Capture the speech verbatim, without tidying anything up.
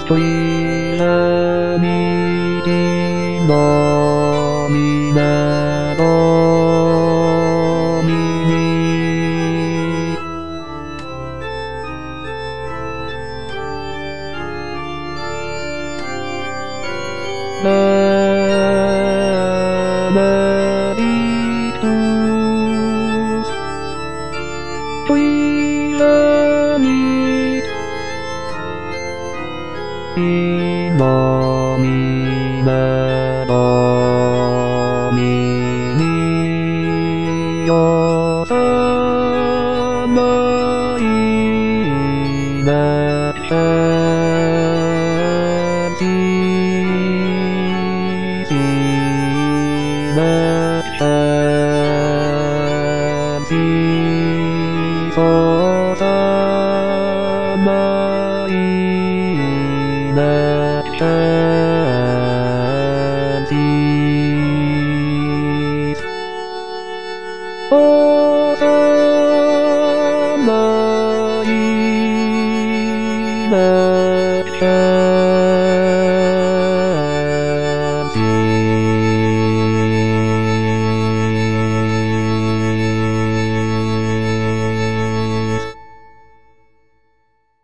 きらみりのみなのみにななりときらみのみなのみによさないなちゃじじなちゃじそうさないなちゃじおさないなちゃ